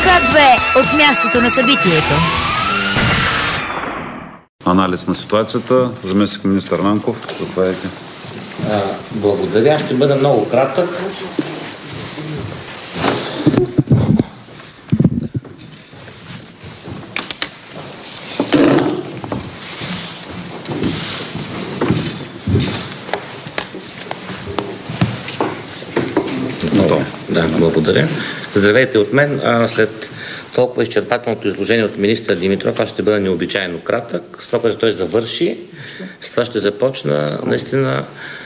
ВК2 от мястото на събитието. Анализ на ситуацията. Заместник министър Нанков, заповядайте. Благодаря. Ще бъда много кратък. Благодаря. Здравейте от мен. След толкова изчерпателното изложение от министър Димитров, аз ще бъда необичайно кратък. С това, което той завърши, с това ще започна. Наистина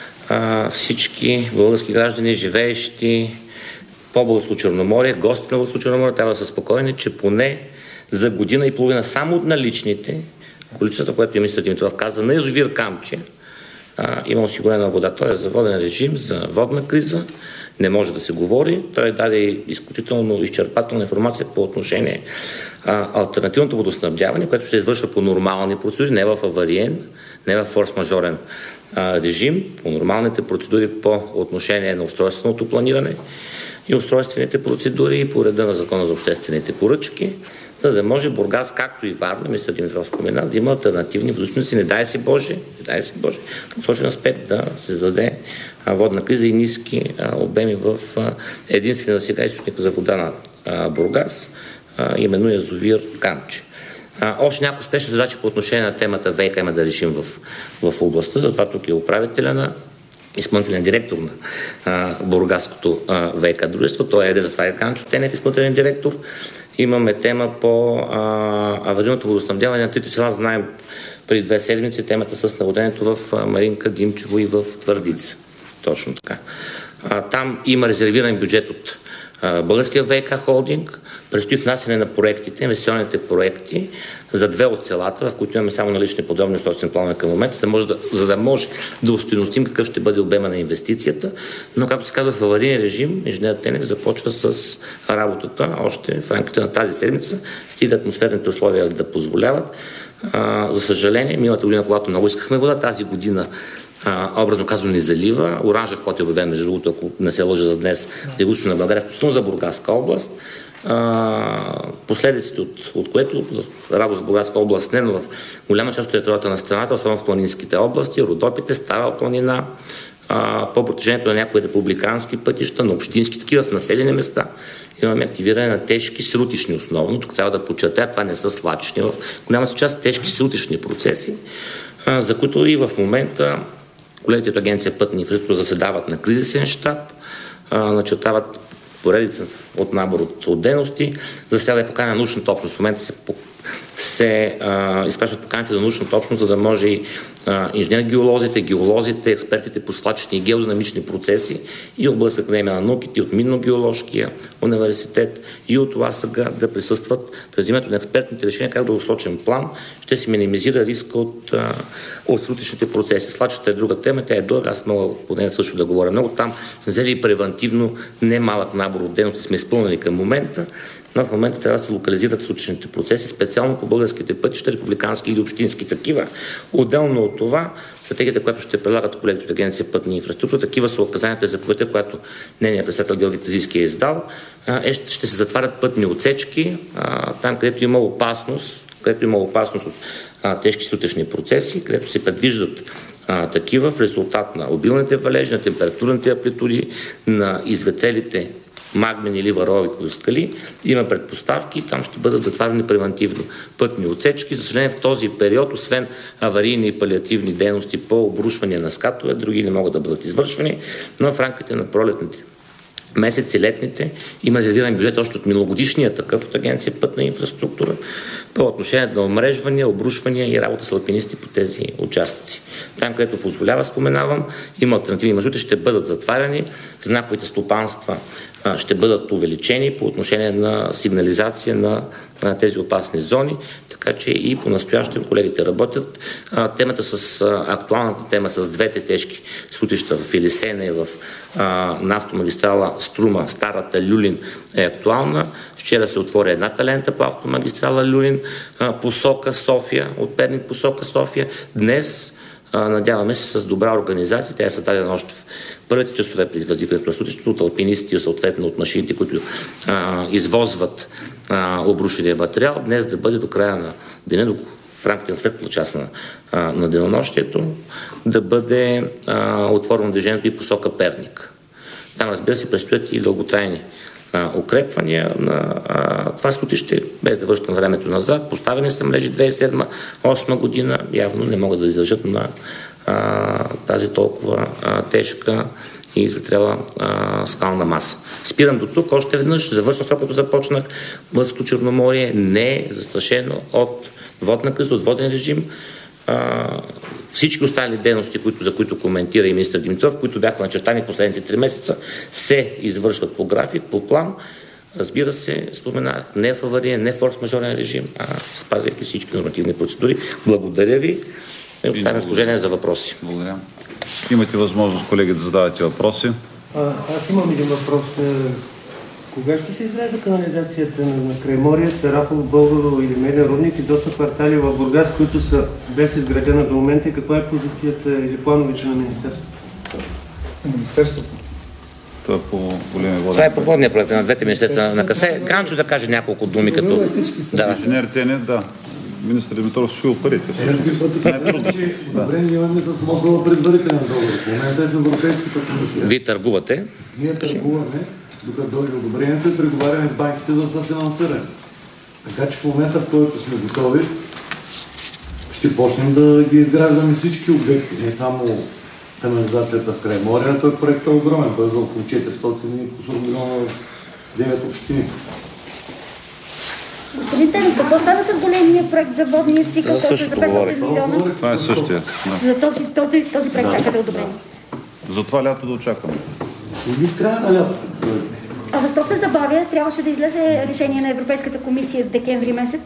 всички български граждани, живеещи по Българско Черноморие, гости на Българско Черноморие, трябва да са спокойни, че поне за година и половина само от наличните количеството, което министър Димитров каза, на язовир Камчия, има осигурена вода. Той е за воден режим, за водна криза. Не може да се говори. Той даде изключително изчерпателна информация по отношение алтернативното водоснабдяване, което ще извършва по нормални процедури, не в авариен, не в форс-мажорен режим, по нормалните процедури по отношение на устройственото планиране и устройствените процедури и по реда на Закона за обществените поръчки, за да може Бургас, както и Варна, мисля Димитров спомена, да има алтернативни водоизточници. Не дай си Боже, в срочен аспект да се зададе водна криза и ниски обеми в единствения сега източник за вода на Бургас, именно язовир Камчия. Още някои спешни задачи по отношение на темата ВиК има да решим в областта, затова тук е управителя на изпълнителен директор на Бургаското ВиК дружество. Той е затова е Ганчо Тенев, изпълнителен директор. Имаме тема по аварийното водоснабдяване на трите села. Знаем преди 2 седмици темата с наводнението в Маринка, Димчево и в Твърдица. Точно така. Там има резервиран бюджет от Българския ВиК холдинг. Предстои внасяне на проектите, инвестиционните проекти за 2 от селата, в които имаме само налични подробни устройствени планове към момента, за да може да остойностим какъв ще бъде обема на инвестицията. Но, както се казва, в аварийен режим инженер Тенев започва с работата още в рамките на тази седмица, стига атмосферните условия да позволяват. За съжаление, миналата година, когато много искахме вода, тази година образно казано ни залива. Оранжев код е обявен, между другото, ако не се лъжа за днес, за Югоизточна България, включително за Бургаска област. Последиците от което радост в Бургаска област не, но в голяма част от територията на страната, особено в планинските области, Родопите, Стара планина, по протежението на някои републикански пътища, на общински такива в населени места, имаме активиране на тежки срутищни основно. Тук трябва да подчертая, това не са свлачищни, в голямата част тежки срутищни процеси, за които и в момента колегите от Агенция Пътна инфраструктура заседават на кризисен щаб, начертават поредица от набор от дейности. За сега е покана на научната общност. В момента се изпращат поканите на научната общност, за да може и инженер-геолозите, експертите по свлачищни и геодинамични процеси и от Българска академия на науките, и от Минно-геоложкия университет, и от ЛАСАГ да присъстват през взимането на експертните решения, как в дългосрочен план ще се минимизира риска от срутищните процеси. Свлачищата е друга тема, тя е дълга, аз мога по нея също да говоря много. Там сме взели и превентивно немалък набор от дейности сме изпълнени към момента, но в момента трябва да се локализират срутищните процеси, специално по българските пътища, републикански или общински такива. Отделно от това, стратегията, която ще предлагат колегите от Агенция Пътна инфраструктура, такива са указанията за заповедта, която нейният председател Георги Терзийски е издал. Ще се затварят пътни отсечки, там където има опасност от тежки срутищни процеси, където се предвиждат такива в резултат на обилните валежи, на температурните амплитуди, на изветелите магмени или варови скали, има предпоставки, там ще бъдат затваряни превентивно пътни отсечки. За съжаление, в този период, освен аварийни и палиативни дейности по обрушване на скатове, други не могат да бъдат извършвани, но в рамките на пролетните месеци, летните, има резервиран бюджет още от миналогодишния такъв от Агенция Пътна инфраструктура по отношение на омрежвания, обрушвания и работа с алпинисти по тези участъци. Там, където позволява, споменавам, има алтернативни маршрути, ще бъдат затваряни, знаковите стопанства ще бъдат увеличени по отношение на сигнализация на тези опасни зони, така че и по-настоящем колегите работят. Актуалната тема с двете тежки срутища в Елисейна и на автомагистрала Струма, старата Люлин е актуална. Вчера се отвори едната лента по автомагистрала Люлин посока София, от Перник посока София. Днес надяваме се с добра организация, тя е създадена още първите часове при възникването на сутището от алпинисти и съответно от машините, които извозват обрушения материал, днес да бъде до края на деня, в рамките на светлата част на денонощието, да бъде отворено движението и посока Перник. Там, разбира се, предстоят и дълготрайни укрепвания на това сутище, без да връщам времето назад. Поставени са мрежи 2007-2008 година, явно не могат да издържат на тази толкова тежка и изветряла скална маса. Спирам до тук, още веднъж, завършвам това, като започнах. Българското Черноморие не е застрашено от водна криза, от воден режим. Всички останали дейности, за които коментира и министър Димитров, които бяха начертани последните 3 месеца, се извършват по график, по план. Разбира се, споменах, не в авариен, не в форс-мажорен режим, а спазвайки всички нормативни процедури. Благодаря ви и оставям служение за въпроси. Благодаря. Имате възможност, колеги, да задавате въпроси. Аз имам един въпрос. Кога ще се изгражда канализацията на Крайморие, Сарафово, Българо или Меден рудник и доста квартали в Бургас, които са без изградена до момента, и каква е позицията или плановете на Министерството? Министерството. Това е по големия воден. Това е по водния проект на двете министерства на КАСЕ. Ганчо да каже няколко думи като... Да. Инженерите не, да. Министър Димитров ще парите. Добре, ние имаме с МОСО предварителен договор. В момента е в Европейската комисия. Вие търгувате? Ние търгуваме, докато дойде одобрението и преговаряме с банките за съфинансиране. Така че в момента, в който сме готови, ще почнем да ги изграждаме всички обекти, не само канализацията в Крайморие. Той проект е огромен, той е за около 400 милиона в 9 общини. Господин Тенев, какво става с големия проект за водния цикъл, който е за 500 милиона? Това е същия. За този проект чакате одобрение. За това лято да очакваме. И в края на лято. А защо се забавя? Трябваше да излезе решение на Европейската комисия в декември месец.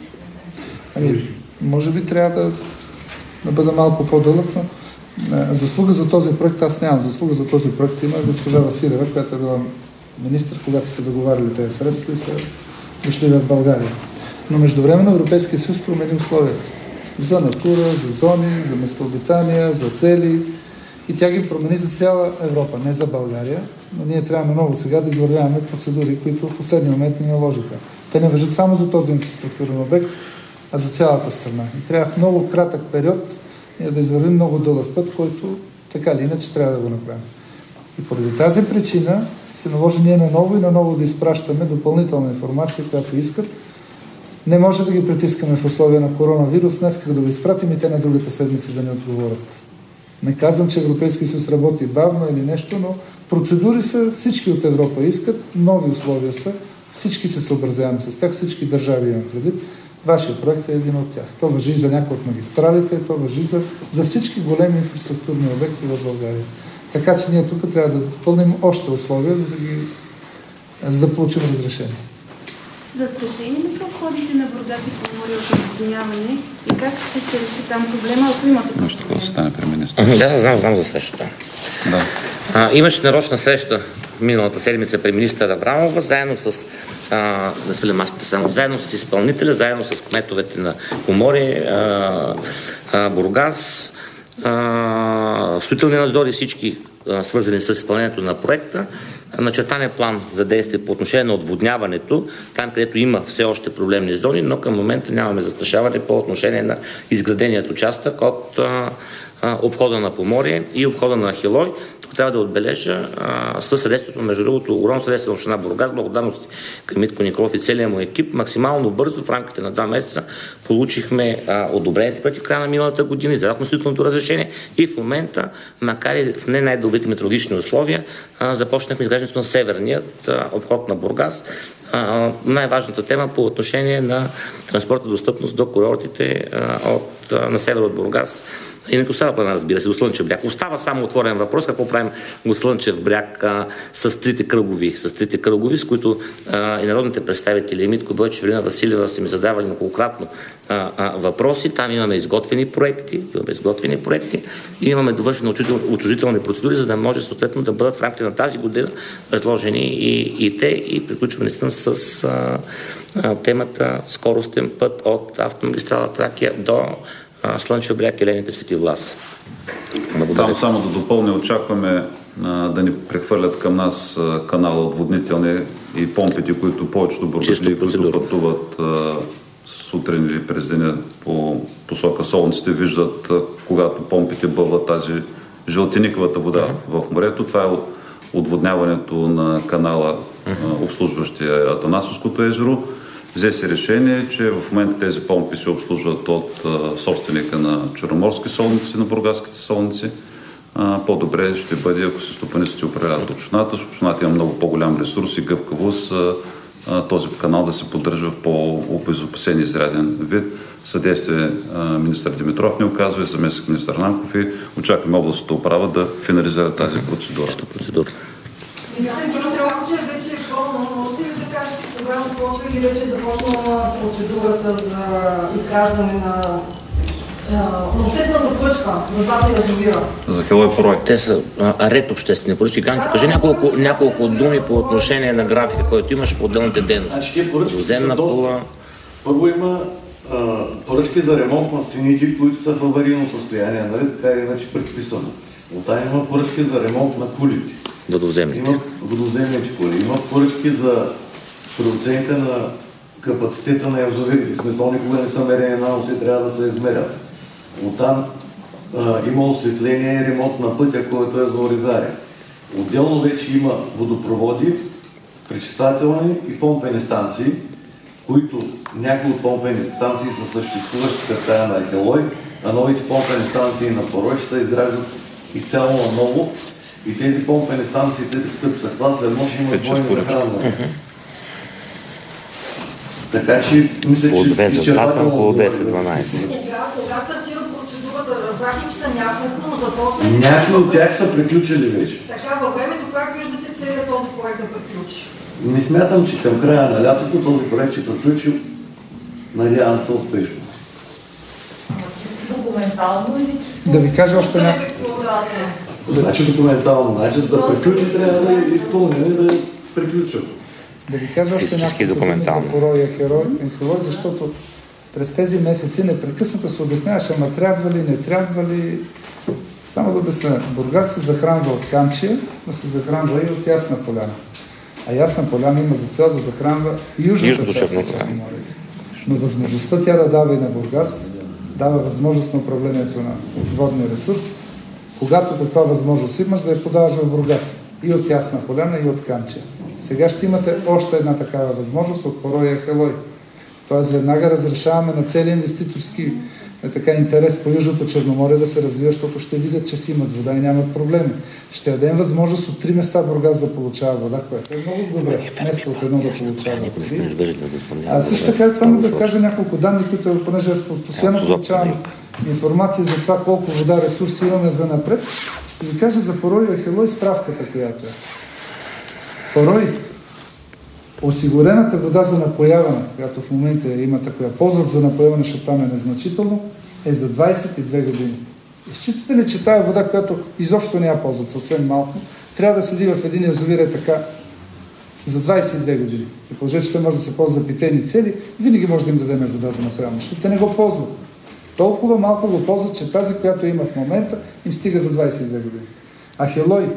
Може би трябва да бъда малко по-дълъг, но заслуга за този проект аз нямам. Заслуга за този проект има госпожа Василева, която е била министър, когато са договаряли тези средства и са дошли в България. Но междувременно Европейския съюз промени условията за натура, за зони, за местообитания, за цели и тя ги промени за цяла Европа, не за България, но ние трябва много сега да извървяваме процедури, които в последния момент ни наложиха. Те не важат само за този инфраструктурен обект, а за цялата страна. И трябва в много кратък период ние да извървим много дълъг път, който така или иначе трябва да го направим. И поради тази причина се наложи ние наново да изпращаме допълнителна информация, която искат. Не може да ги притискаме в условия на коронавирус, днес как да го изпратим и те на другата седмица да ни отговорят. Не казвам, че Европейския съюз работи бавно или нещо, но процедури са, всички от Европа искат, нови условия са, всички се съобразяваме с тях, всички държави имат предвид. Вашия проект е един от тях. То важи за някои от магистралите, то важи за всички големи инфраструктурни обекти в България. Така че ние тук трябва да изпълним още условия, за да получим разрешение. Застрашени ли са обходите на Бургас и Поморие от отводняване и как ще се реши там проблема, ако има такова? Нещо да стане при министър. Да, знам за срещата. Да. Имаше нарочна среща миналата седмица при министър Аврамова, заедно с да сваля маската само, заедно с изпълнителя, заедно с кметовете на Поморие, Бургас, строителни надзори, всички свързани с изпълнението на проекта. Начертан е план за действие по отношение на отводняването, там където има все още проблемни зони, но към момента нямаме застрашаване по отношение на изграденият участък от обхода на Поморие и обхода на Ахилой. Тук трябва да отбележа със съдействието, между другото, огромно съдействие на община Бургас, благодарности към Митко Николов и целият му екип. Максимално бързо, в рамките на 2 месеца, получихме одобрените проекти в края на миналата година, издадохме строителното разрешение и в момента, макар и в не най-добрите метеорологични условия, започнахме изграждането на северният обход на Бургас. Най-важната тема по отношение на транспортна достъпност до курортите на север от Бургас. И не остава плана, разбира се, до Слънчев бряг. Остава само отворен въпрос, какво правим го Слънчев бряг с трите кръгови, с които и народните представители Митко Бойчев, Ирина Василева са ми задавали неколкократно въпроси. Там имаме изготвени проекти и имаме довършени отчуждителни процедури, за да може съответно да бъдат в рамките на тази година разложени и те, и приключваме наистина с темата скоростен път от автомагистрала Тракия до Слънчев бряг и Лените Свети Влас. Там само да допълня, очакваме да ни прехвърлят към нас канала отводнителни и помпите, които повечето бургазли, които пътуват сутрин или през деня по посока Солниците, виждат, когато помпите бълват тази жълтеникавата вода в морето. Това е отводняването на канала, обслужващия Атанасовското езеро. Взе се решение, че в момента тези помпи се обслужват от собственика на Черноморски солници, на бургаските солници. По-добре ще бъде, ако се стопанистите управляват общината. Общината има много по-голям ресурс и гъвкавост този канал да се поддържа в по-обезопасен и изряден вид. Съдействие министър Димитров ни оказва и заместник министър Нанков и очакваме областната управа да финализира тази процедура. Господин Димитров, че вече е пълно, можете ли да кажете кога започва или вече започнала процедурата за изграждане на обществената поръчка за двата язовира? За Ахелой Порой. Те са ред обществени поръчки. Ганчо, кажи няколко думи по отношение на графика, който имаш по отделните дейности. Значи тия поръчки са доста. Първо има поръчки за ремонт на стените, които са в аварийно състояние, нали? Така или иначе предписано. Оттам има поръчки за ремонт на кулите. Водоземните кули. Има поръчки за преоценка на капацитета на язовирите. В смисъл, никога не са мерени наноси, трябва да се измерят. Оттам има осветление и ремонт на пътя, който е за Оризаря. Отделно вече има водопроводи, пречиствателни и помпени станции, които някои от помпени станции са съществуващи в края на Ахелой, а новите помпени станции на Порой ще се изграждат изцяло на ново и тези помпени станции, като са клас 1, ще имат двойно захранване. Така че мисля, че изчерпателно около 10-12. Кога стартира процедурата? Разбрахме, че са няколко, но започваме... Някои от тях са приключили вече. Така, във времето как виждате целият този проект да приключи? Не смятам, че към края на лятото този проект ще приключи, надявам се успешно. Документално или... Да ви кажа още някакво. Значи документално. Значи за да приключи трябва да е изпълнено и да е приключил. Да ви кажа още някакво за Порой и Ахелой, защото през тези месеци непрекъснато се обясняваше, ама трябва ли, не трябва ли. Само да обясня, Бургас се захранва от Камчия, но се захранва и от Ясна поляна. А Ясна поляна има за цел да захранва и южната част на Черноморието. Но възможността тя да дава и на Бургас, дава възможност на управлението на водния ресурс. Когато каква възможност имаш, да я подаваш в Бургас. И от Ясна поляна, и от Камчия. Сега ще имате още една такава възможност от Порой и Ахелой. Тоест веднага разрешаваме на целия инвеститорски интерес по Южното Черноморие да се развива, защото ще видят, че си имат вода и нямат проблеми. Ще дадем възможност от 3 места Бургас да получава вода, което е много добре. Вместо от едно да получава вода. А също така само да кажа няколко данни, които, понеже постоянно получавам информация за това колко вода ресурси имаме за напред, ще ви кажа за Порой и Ахелой справката, която е. Порой, осигурената вода за напояване, която в момента има такова, ползват за напояване, защото там е незначително, е за 22 години. И считате ли, че тая вода, която изобщо не я ползват, съвсем малко, трябва да седи в един язовир така за 22 години? И положение, че той може да се ползва за питейни цели, винаги може да им дадем вода за напояване, защото те не го ползват. Толкова малко го ползват, че тази, която има в момента, им стига за 22 години. Ахелой,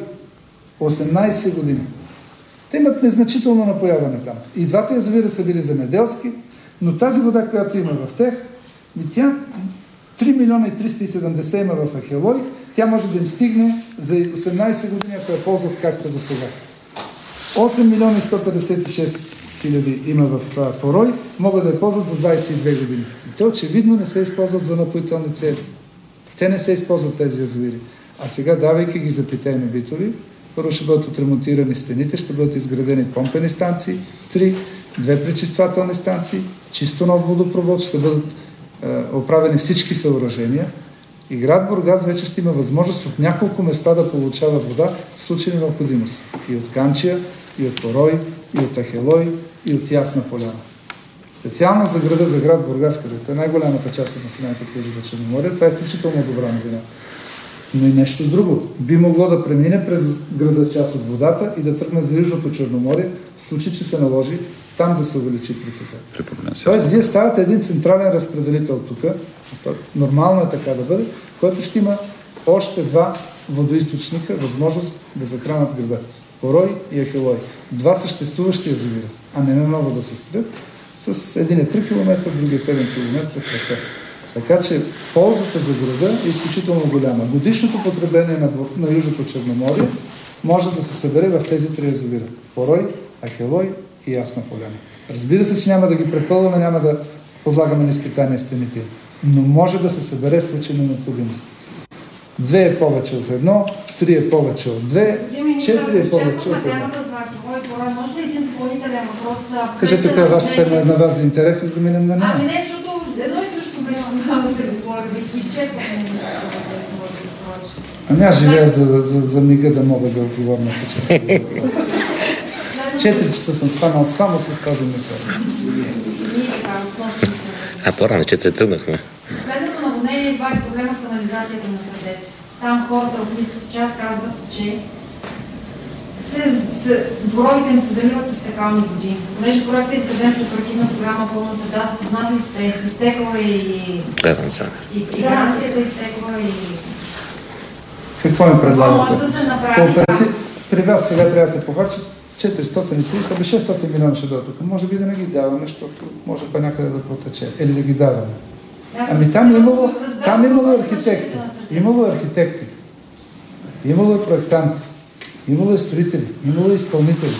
18 години. Те имат незначително напояване там. И двата язовира са били земеделски, но тази вода, която има в тях, тя 3 милиона и 370 има в Ахелой, тя може да им стигне за 18 години, ако я ползват както до сега. 8 милиона и 156 хиляди има в Порой, могат да я ползват за 22 години. И те очевидно не се използват за напоителни цели. Те не се използват тези язовири. А сега, давайки ги за питейни битови, първо ще бъдат отремонтирани стените, ще бъдат изградени помпени станции, 2 пречиствателни станции, чисто нов водопровод, ще бъдат оправени всички съоръжения и град Бургас вече ще има възможност от няколко места да получава вода в случай на необходимост. И от Камчия, и от Порой, и от Ахелой, и от Ясна поляна. Специално за града, за град Бургас, където е най-голямата част от населението в Южното Черноморие, това е изключително добра новина. Но и нещо друго. Би могло да премине през града част от водата и да тръгне за Южното Черноморие, в случай, че се наложи там да се увеличи притока. Тоест, вие ставате един централен разпределител тук, нормално е така да бъде, който ще има още 2 водоизточника възможност да захранят града. Порой и Ахелой. Два съществуващи язовира, а не много да се строят, с един е 3 км, другия 7 км трасе. Така че ползата за града е изключително голяма. Годишното потребление на Южното Черноморие може да се събере в тези три язовира. Порой, Ахелой и Ясна поляна. Разбира се, че няма да ги препълваме, няма да подлагаме на изпитания стените, но може да се събере в случай на необходимост. 2 е повече от 1, 3 е повече от 2, 4 е повече от 1. Може ли един допълнителен въпрос? Кажете кой ваша тема на вас за интерес, за да минем на нея? Ами не, защото едно и също беше да се говори, изчерпваме. Ами аз живея за мига да мога да отговоря на всички. 4 часа съм станал само с тази мисъл. А по-рано 4 тръгнахме. Следното наводнение извади проблема с канализацията на Сърдец. Там хората от ниската част казват, че дворовете им се заливат с фекални води. Понеже проектът е изграден по оперативна програма Пълна среда, запознат ли сте? Изтекла и гаранцията изтекла и... Какво ми предлагате? Може да се направи? При вас сега трябва да се похарчат 430, абе 600 милиона ще дойдат тук. Може би да не ги даваме, защото може па някъде да протече. Или да ги даваме. Ами там имало архитекти. Имало архитекти. Имало и проектанти. Имало и строители. Имало и изпълнители.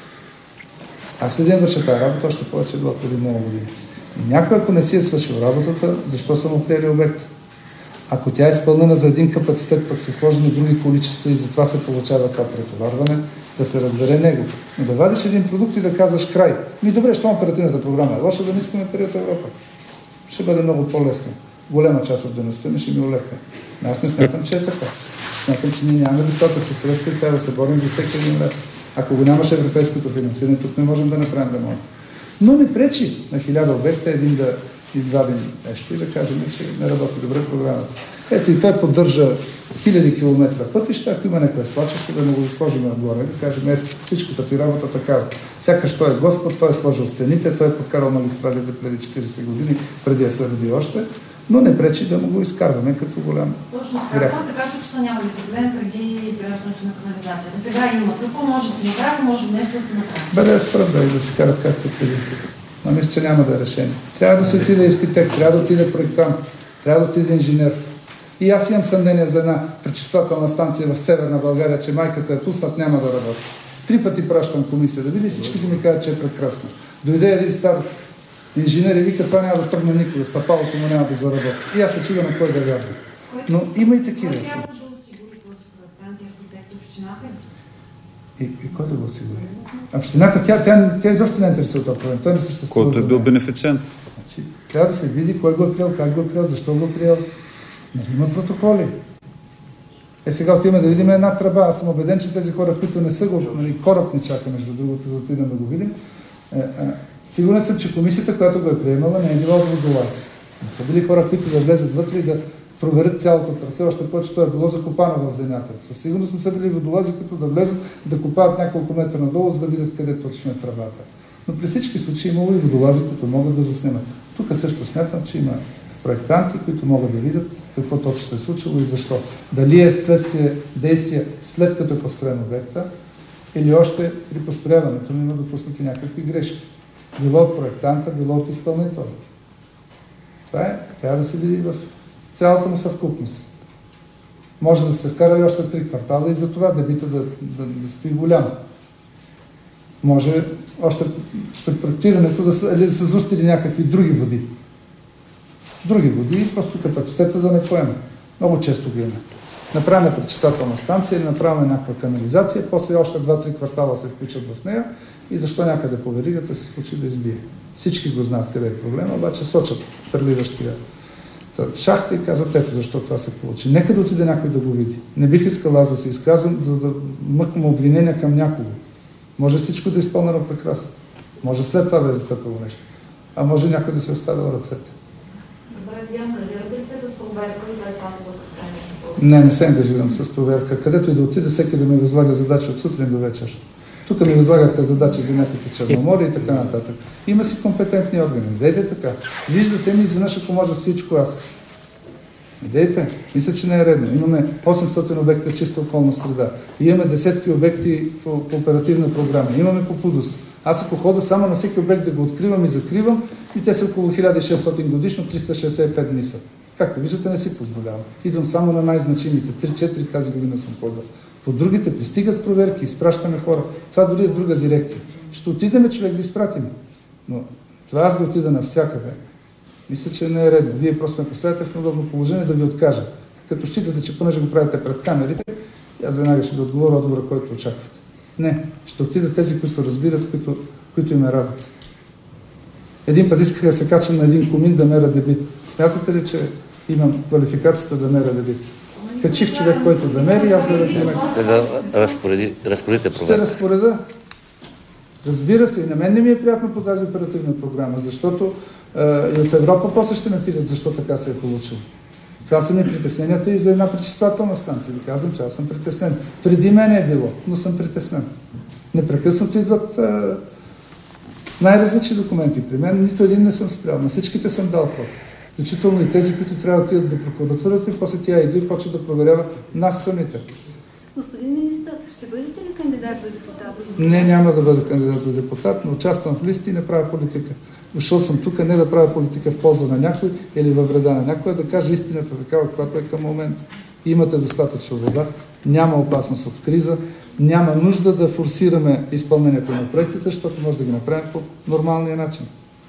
Аз следим върша тази работа, още повече било преди много години. Някой, ако не си е свършил работата, защо са му приели обект? Ако тя е изпълнена за един капацитет, пък са сложени други количества и затова се получава това претоварване, да се разбере него. Но да вадиш един продукт и да казваш край. Добре, що оперативната програма е лоша, да не искаме пари от Европа. Ще бъде много по-лесно. Голяма част от дейността ми ще ми улегне. Аз не смятам, че е така. Смятам, че ние нямаме достатъчно средства и трябва да се борим за всеки един лев. Ако го нямаше европейското финансиране, тук не можем да направим ремонт. Но не пречи на 1000 обекта един да извадим нещо и да кажем, че не работи добре програмата. Ето и той поддържа 1000 км пътища, ако има някаква свлачество, да не го сложим отгоре, да кажем, ето всичката ти работа такава. Сякаш той е Господ, той е сложил стените, той е подкарал магистралите преди 40 години, преди да се роди още, но не пречи да му го изкарваме като голям грях. Точно така, че са нямали проблем преди изграждането на канализацията. Сега има. Какво може да се направи, може нещо да се направи. Бе да спрат да си карат както преди. Но мисля, че няма да е решение. Трябва да се отиде архитект, трябва да отиде проектант, трябва да отиде инженер. И аз имам съмнение за една пречиствателна станция в Северна България, че майката е пуснат, няма да работи. 3 пъти пращам комисия да види, всички ми казват, че е прекрасна. Дойде един стар инженер и вика, това няма да тръгне никога, стъпалото му няма да заработи. И аз се чудя на кой да вярвам. Но има и такива. Кой трябва да осигури този проектант и архитект? Общината ли? И кой да го осигури? Общината, тя изобщо не е интересува този проблем. Той не съществува. Който е бил бенефициент. Значи, трябва да се види кой го е приел, как го е приел, защо го е приел. Има протоколи. Сега отиваме да видим една тръба. Аз съм убеден, че тези хора, които не са го... кораб не чака, между другото, за да отидем да го видим. Сигурен съм, че комисията, която го е приемала, не е била от водолази. Не са били хора, които да влезат вътре и да проверят цялото трасе, още повече то е било закопано в земята. Със сигурност не са били водолази, които да влезат, да копаят няколко метра надолу, за да видят къде точно е тръбата. Но при всички случаи имало и водолази, които могат да заснемат. Тук също смятам, че има проектанти, които могат да видят какво точно се е случило и защо. Дали е вследствие действия след като е построен обекта, или още при построяването има допуснати някакви грешки. Било от проектанта, било от изпълнителя. Това е, трябва да се види в цялата му съвкупност. Може да се вкара и още 3 квартала и за това дебита да стои голям. Може още при проектирането да се застили някакви други води. Други води, просто капацитета да не поема. Много често ги има. Направим пречиствателна станция или направим някаква канализация, после още 2-3 квартала се включат в нея и защо някъде по веригата се случи да избие. Всички го знаят къде е проблема, обаче сочат преливащия шахта и казват, ето защо това се получи. Нека да отиде някой да го види. Не бих искал аз да се изказвам, да мъквам обвинения към някого. Може всичко да е изпълнено прекрасно. Може след това да е застъпило нещо. А може някой да се оставил ръцете. Не се ангажирам с проверка. Където и да отида, всеки да ми възлага задачи от сутрин до вечер. Тук ми възлагахте задачи за някакви Черноморие и така нататък. Има си компетентни органи. Дайте така. Виждате ми изведнъж, ако може всичко аз. Идеята, мисля, че не е редно. Имаме 800 обекта чиста околна среда. Имаме десетки обекти по оперативна програма. Имаме по ПУДОС. Аз ако хода само на всеки обект да го откривам и закривам, и те са около 1600 годишно, 365 дни са. Както виждате, не си позволявам. Идвам само на най-значимите. 3-4 тази година съм ходил. По другите пристигат проверки, изпращаме хора. Това дори е друга дирекция. Ще отидеме, човек да изпратим. Но това аз да отида навсякъде, мисля, че не е редно. Вие просто ме поставяте в неудобно положение да ви откажа. Като считате, че понеже го правите пред камерите, аз веднага ще ви отговоря отговора, който очаквате. Не, ще отида тези, които разбират, които им е работа. Един път исках да се качам на един комин да меря дебит. Смятате ли, че имам квалификацията да меря дебит? Качих човек, който да мери, аз да разпоредите проверка. Ще разпореда. Разбира се, и на мен не ми е приятно по тази оперативна програма, защото и от Европа после ще ме питат защо така се е получило. Това са ми притесненията и за една пречиствателна станция. Ви казвам, че аз съм притеснен. Преди мен е било, но съм притеснен. Непрекъснато идват най-различни документи при мен. Нито един не съм спрял. На всичките съм дал ход. Включително и тези, които трябва да отидат до прокуратурата и после тя иде и почва да проверява нас самите. Господин министър, ще бъдете ли кандидат за депутат? Не, няма да бъда кандидат за депутат, но участвам в листи и не правя политика. Дошъл съм тук не да правя политика в полза на някой или във вреда на някой, а да кажа истината такава, която е към момента. Имате достатъчно вода, няма опасност от криза, няма нужда да форсираме изпълнението на проектите, защото може да ги направим по нормалния начин.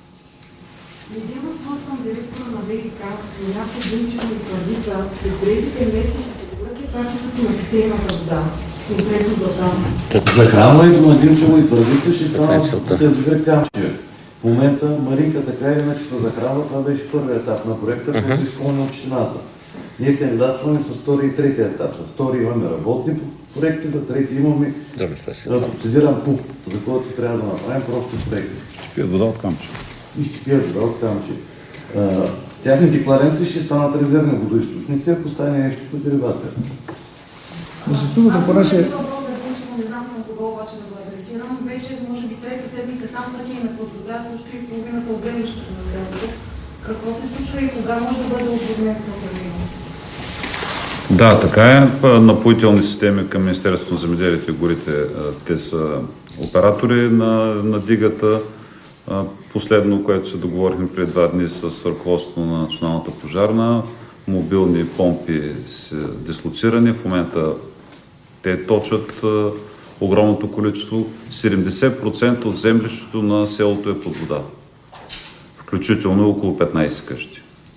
Един въпрос съм директора на ВИК, някой дънчено и твърдица, предприетите мерки ще подобрят качеството на питейната вода, конкретно за там. Захранването на Димчево и твърдица ще става тези грекамче. В момента Маринка така или иначе се захранва, това беше първият етап на проекта, който изпълни общината. Ние кандидатстваме с втори и третия етап. За втори имаме работни проекти, за трети имаме процедиран ПУП, за който трябва да направим просто проекти. Ще пият вода от камче. И ще пият вода от камче. Тяхните кладенци ще станат резервни водоизточници, ако стане нещо по деривата. Между другото, понеже... Не знам към кого обаче да го адресирам. Вече, може би, трета седмица там тръгнем под вода, също и половината от землището на селото. Какво се случва и кога може да бъде отводнен този район? Да, така е. Напоителни системи към Министерството на земеделието и горите, те са оператори на дигата. Последно, което се договорихме преди 2 дни с ръководството на Националната пожарна, мобилни помпи са дислоцирани. В момента те точат огромното количество. 70% от землището на селото е под вода. Включително около 15 къщи.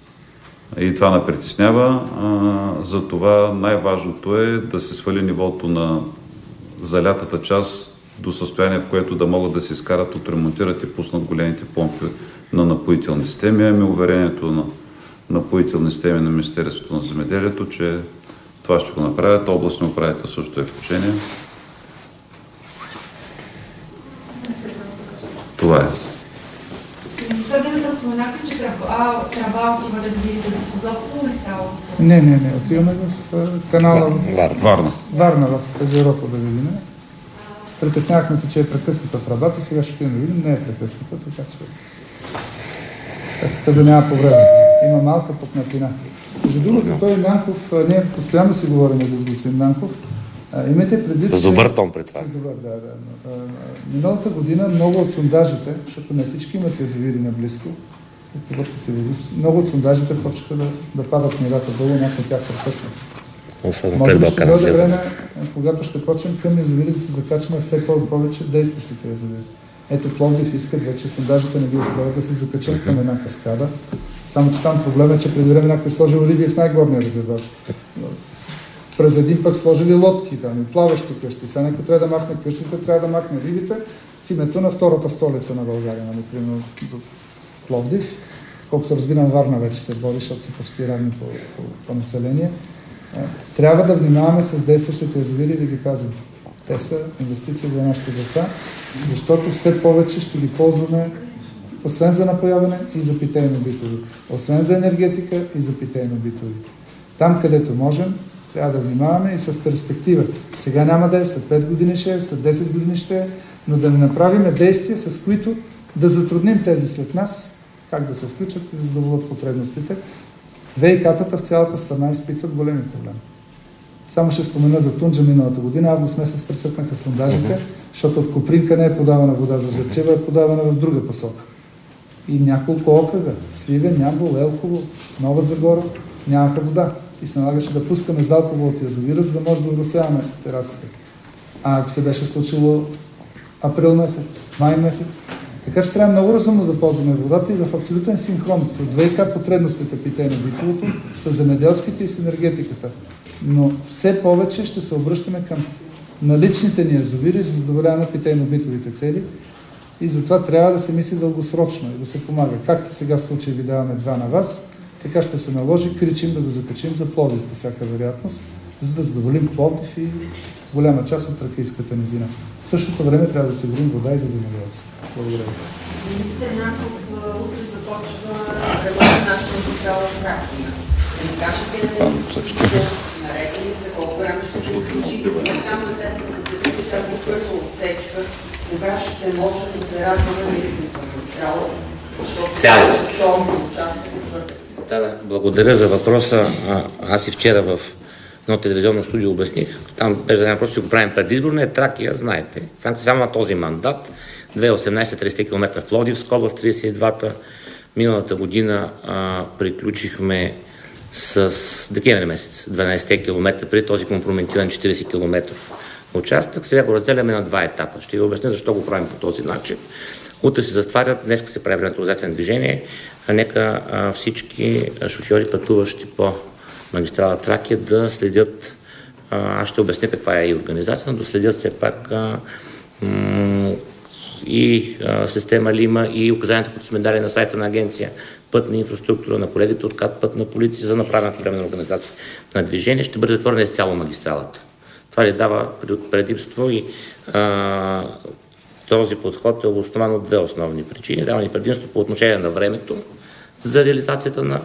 И това ме притеснява. Затова най-важното е да се свали нивото на залятата част до състояние, в което да могат да се изкарат, отремонтират и пуснат големите помпи на напоителни системи. Имаме уверението на напоителни системи на Министерството на земеделието, че това ще го направят. Областният управител също е в учение. Това е. Споменахте, че трябва отива да видите за Созопол, не става? Не. Отиваме в канала Варна, в езерото да видим. Притеснявахме се, че е прекъсната тръбата, сега ще да видим, не е прекъсната, така че се каза няма по време. Има малка пукнатина. Между другото, той Нанков, ние постоянно си говорим за господин Нанков. Имайте предвид, с добър тон пред това. Да. Миналата година много от сондажите, защото не всички имат язовири наблизко, много от сондажите почнаха да падат нивата долу, някои от тях пресъкнат. Може би ще дойде време, когато ще почнем към язовири да се закачваме все повече действащите язовири. Ето Пловдив искат вече, сондажите не ги успяват да се закачат към една каскада. Само че там проблем е, че преди време някой сложил риби в най-горния резервуар. През един пък сложили лодки там и плаващи къщи. Сега някой трябва да махне къщите, трябва да махне рибите в името на втората столица на България, например до Пловдив. Колкото разбирам, Варна вече се бори, защото са почти равни по население. Трябва да внимаваме с действащите язовири и да ги пазим. Те са инвестиции за нашите деца, защото все повече ще ги ползваме освен за напояване и за питейно-битови. Освен за енергетика и за питейно-битови. Там, където можем, трябва да внимаваме и с перспектива. Сега няма да е, след 5 години ще е, след 10 години ще е, но да не направим действия, с които да затрудним тези след нас, как да се включат и да задоволят потребностите. ВИК-тата в цялата страна изпитват големи проблеми. Само ще спомена за Тунджа миналата година, август месец пресъкнаха сондажите, защото от Копринка не е подавана вода за Жребчево, е подавана в друга посока. И няколко окръга, Сливен, Ямбол, Елхово, Нова Загора, нямаха вода. И се налагаше да пускаме залпово от язовира, за да може да уросяваме терасите. А ако се беше случило април месец, май месец, така че трябва много разумно да ползваме водата и в абсолютен синхрон с ВИК потребностите питейно-битовото, с земеделските и с енергетиката. Но все повече ще се обръщаме към наличните ни язовири за задоволяване на питейно-битовите цели и затова трябва да се мисли дългосрочно и да се помага. Както сега в случай ви даваме 2 на вас, така ще се наложи кричим да го закачим за Пловдив по всяка вероятност, за да задоволим Пловдив и голяма част от Тракийската низина. В същото време трябва да осигурим вода и за земеделците. Благодаря ви. Министър Нанков, утре започва ремонт на нашата магистрала Тракия. Да ни кажете на инвестициите, наред ли за колко време ще приключи? Там на седмата част за първа отсечка, кога ще можем да се радваме на истинска магистрала? Защото този участък е твърде. Да, благодаря за въпроса. Аз и вчера в едно телевизионно студио обясних. Там беше за въпрос, че го правим предизборно. Е Тракия, знаете. В рамките само на този мандат, 2018 30 км в Пловдивска област, 32-та. Миналата година приключихме с декември месец, 12 км при този компрометиран 40 км участък. Сега го разделяме на 2 етапа. Ще ви обясня защо го правим по този начин. Утре се затварят, днес се прави регуляризация на движение. Нека всички шофьори, пътуващи по магистрала Тракия, да следят, аз ще обясня каква е и организация, но да следят все пак и система Лима и указанията, които сме дали на сайта на агенция Пътна инфраструктура, на колегите от КАТ Пътна полиция за направената временна организация на движение. Ще бъде затворена изцяло магистралата. Това ли дава предимство и този подход е обоснован от 2 основни причини. Дава ни предимство по отношение на времето за реализацията на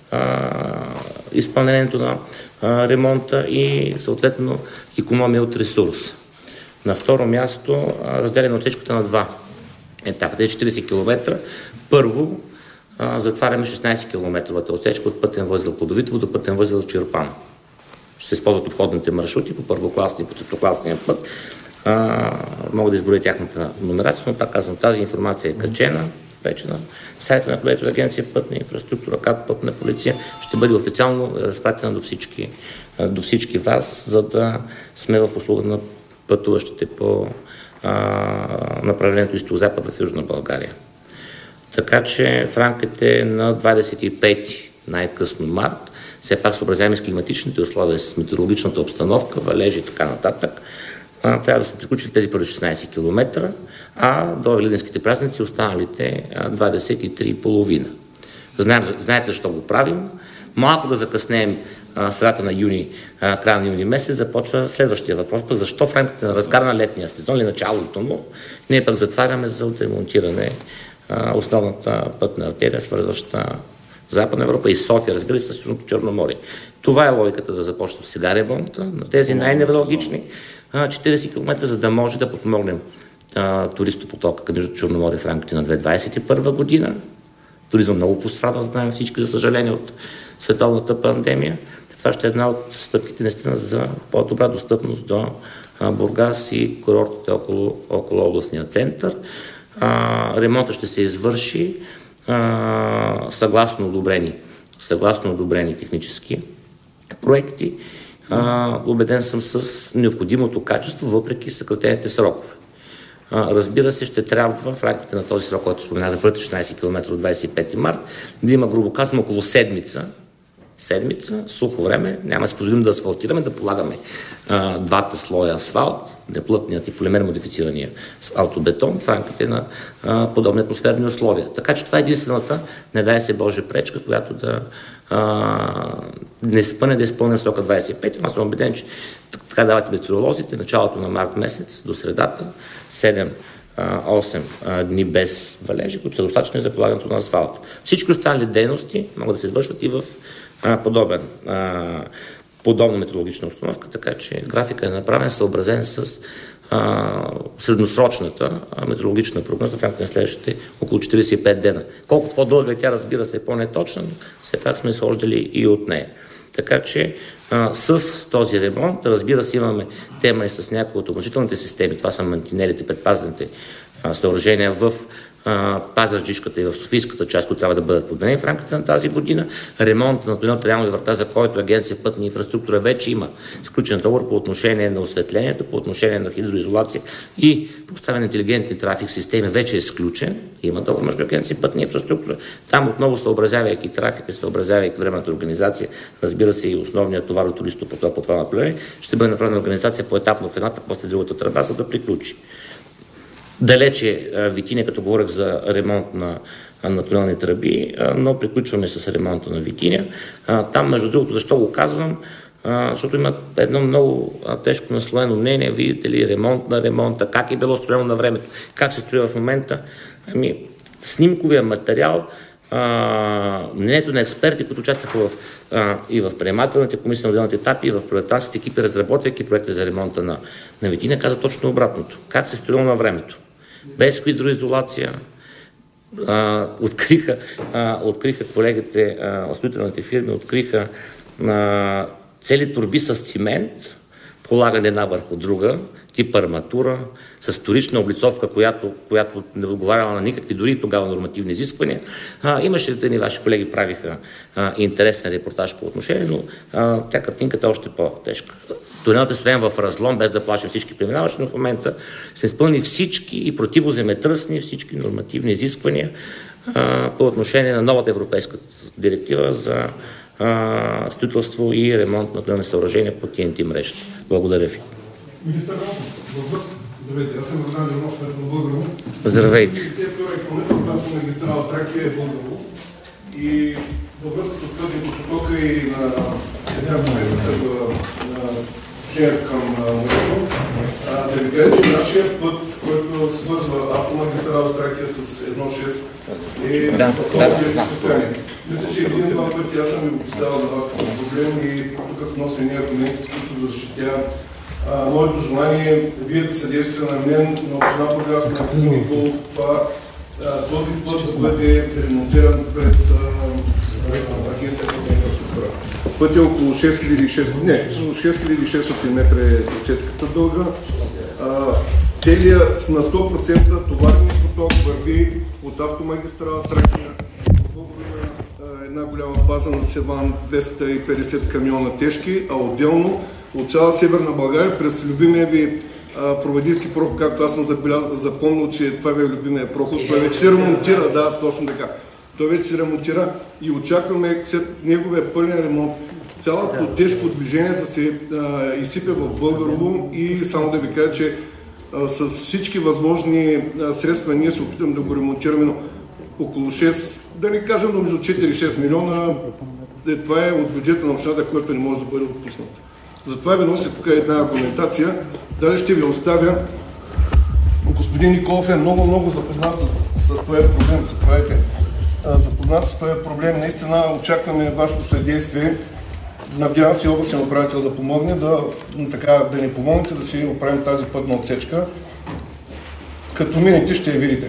изпълнението на ремонта и съответно икономия от ресурс. На второ място разделяме отсечката на 2 етапа. Те 40 км. Първо затваряме 16 км отсечка от пътен възел Плодовитово до пътен възел Чирпан. Ще се използват обходните маршрути по първокласния и по третокласния път. Мога да изброя тяхната нумерация, но пак казвам, тази информация е качена вече на сайта на колегите от агенция Пътна инфраструктура, КАТ Пътна полиция, ще бъде официално разпратена до всички вас, за да сме в услуга на пътуващите по направлението изток-запад в Южна България. Така че в рамките на 25 най-късно март, все пак съобразяваме с климатичните условия, с метеорологичната обстановка, валежи и така нататък, трябва да се приключили тези първи 16 км, а до Великденските празници останалите 23,5. Знаете защо го правим. Малко да закъснеем средата на юни, края на юни месец, започва следващия въпрос. Пък защо в рамките на разгара на летния сезон или началото му, ние пък затваряме за отремонтиране основната пътна артерия, свързваща Западна Европа и София, разбира се, с Южното Черноморие. Това е логиката да започне сега ремонта на тези най-неврологични 40 км, за да може да подпомогнем туристопотока към Южното Черноморие в рамките на 2021 година. Туризъм много пострада, знаем всички, за съжаление, от световната пандемия. Това ще е една от стъпките наистина за по-добра достъпност до Бургас и курортите около областния център. Ремонтът ще се извърши съгласно одобрени технически проекти. Убеден съм с необходимото качество, въпреки съкратените срокове. Разбира се, ще трябва в рамките на този срок, който спомена за първите 16 км от 25 март, да има, грубо казвам, около седмица, сухо време, няма да се позволим да асфалтираме, да полагаме 2 слоя асфалт, неплътният и полимер модифицирания асфалтобетон в рамките на подобни атмосферни условия. Така че това е единствената, не дай се Боже, пречка, която да не спъне да изпълним срока 25. Аз съм убеден, че така давате метеоролозите, началото на март месец до средата, 7-8 дни без валежи, които са достатъчни за полагането на асфалт. Всички останали дейности могат да се извършват и в подобна метеорологична обстановка, така че графика е направен съобразен с средносрочната метеорологична прогноза в рамките на следващите около 45 дена. Колкото по-дълга тя, разбира се, е по-неточна, но все пак сме изхождали и от нея. Така че с този ремонт, разбира се, имаме тема и с някои от ограничителните системи. Това са мантинелите, предпазните съоръжения в Пазарджишката и в Софийската част, които трябва да бъдат подменени в рамките на тази година. Ремонт на тунел Траянови врата, за който Агенция Пътна инфраструктура вече има сключен договор по отношение на осветлението, по отношение на хидроизолация и поставяне на интелигентни трафик системи, вече е сключен. Има договор между Агенция Пътна инфраструктура. Там отново съобразявайки трафика, съобразявайки временната организация, разбира се и основният товар от туристопоток по това направление, ще бъде направена организация поетапно в едната, после другата тръба, за да приключи. Далече Витиня, като говорех за ремонт на тунелни тръби, но приключваме с ремонта на Витиня. Там, между другото, защо го казвам? Защото има едно много тежко наслоено мнение, видите ли, ремонт на ремонта, как е било строено на времето, как се строи в момента. Снимковия материал, мнението на експерти, които участваха и в приемателните комисии на отделните етапи, и в проектантските екипи, разработвайки проекта за ремонта на Витиня, каза точно обратното. Как се строило на времето? Без хидроизолация. Откриха колегите, строителните фирми, откриха цели торби с цимент, полагане една върху друга, тип арматура, с вторична облицовка, която не отговаряла на никакви, дори тогава нормативни изисквания. Имаше да ни ваши колеги правиха интересен репортаж по отношение, но тя картинката е още по-тежка. Тунелът е строен в разлом, без да плашим всички преминаващи, но в момента се изпълни всички и противоземетръсни, всички нормативни изисквания по отношение на новата европейска директива за строителство и ремонт на тунелни съоръжения по TNT мрежата. Благодаря ви. Министър здравейте, аз съм Родан Ленов, кмет на Българово. Здравейте. 52 км от магистрала Тракия е Българово. И във връзка с пътните потока и на няколко месеца на движението към морето, да ви кажа, че нашия път, който свързва автомагистрала с Тракия с 1.6 е в състояние. Мисля, че един-два пъти аз съм ви го поставил за вас като проблем и тук са носи ние аргументи, с които защитя моето желание е вие да съдействате на мен, на община Бургас, на Никол, този път да бъде ремонтиран през Агенцията за инфраструктура. Път е около 6600 метра е отсечката дълга. Целият на 100% товарния поток върви от автомагистрала Тракия. Една голяма база на Севан, 250 камиона тежки, а отделно от цяла Северна България през любимия ви проводийски проход, както аз съм запомнил, че това ви е любимия проход. Той вече се ремонтира, да, точно така. Той вече се ремонтира и очакваме след неговия пълен ремонт цялото тежко движение да се изсипе в Българово и само да ви кажа, че с всички възможни средства ние се опитам да го ремонтираме, но около 6, да не кажем, но между 4 и 6 милиона, това е от бюджета на общината, който не може да бъде отпуснат. Затова ви нося тук една аргументация. Даже ще ви оставя. Господин Николов е много запознат с този проблем. Запознат с този проблем. Наистина очакваме вашето съдействие. Надявам се областния управител да помогне, да ни помогнете да си оправим тази пътна отсечка. Като минете ще я видите.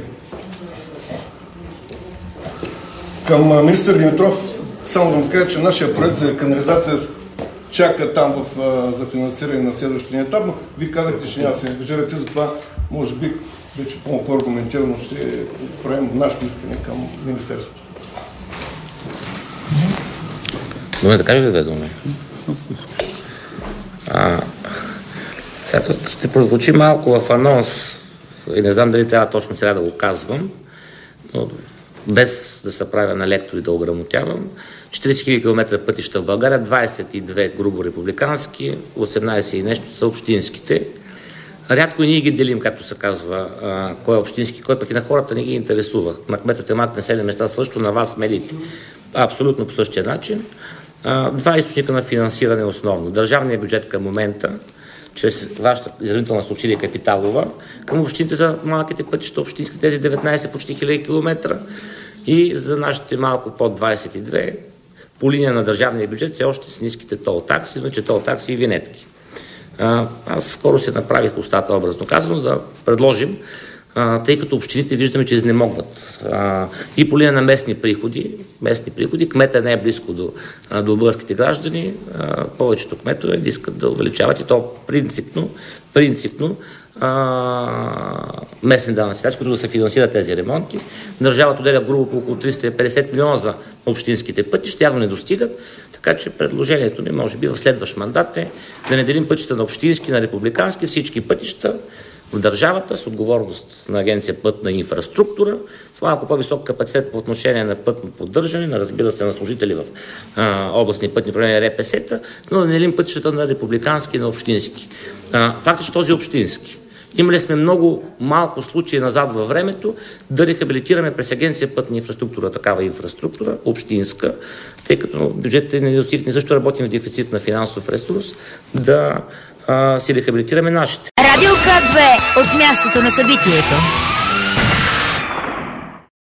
Към министър Димитров, само да му кажа, че нашия проект за канализация чака там за финансиране на следващия етап, но вие казахте, че няма да се ангажирате, затова може би вече по-аргументирано ще правим нашето искане към Министерството. Добре, да кажа ли две думи? Ще прозвучи малко в анонс и не знам дали трябва точно сега да го казвам, но без да се правя на лектор и да ограмотявам. 40 000 км пътища в България, 22 грубо републикански, 18 и нещо са общинските. Рядко и ние ги делим, както се казва, кой е общински, кой пък и на хората не ги интересува. На кметовете малки населени места също, на вас, медиите, абсолютно по същия начин. Два източника на финансиране основно. Държавният бюджет към момента, чрез вашата изравнителна субсидия капиталова, към общините за малките пътища, общински тези 19 почти 1000 км и за нашите малко под 22 по линия на държавния бюджет все още с ниските тол такси, но че тол такси и винетки. Аз скоро се направих устата, образно казано, да предложим, тъй като общините виждаме, че изнемогват. И по линия на местни приходи, кмета не е близко до българските граждани, повечето кметове искат да увеличават и то принципно местни данъци, които да се финансират тези ремонти. Държавата отделя грубо по около 350 милиона за общинските пътища, явно не достигат, така че предложението ни може би в следващ мандат е да не делим пътища на общински, на републикански, всички пътища в държавата с отговорност на Агенция Пътна инфраструктура, с малко по-висок капацитет по отношение на пътно поддържане, разбира се, на служители в областни пътни управления РПС-та, но да не делим пътищата на републикански и на общински. Факт е, че този общински. Имали сме много малко случаи назад във времето да рехабилитираме през Агенция Пътна инфраструктура такава инфраструктура, общинска, тъй като бюджетите не достигат, ние също работим в дефицит на финансов ресурс, да си рехабилитираме нашите. Радио К2 от мястото на събитието.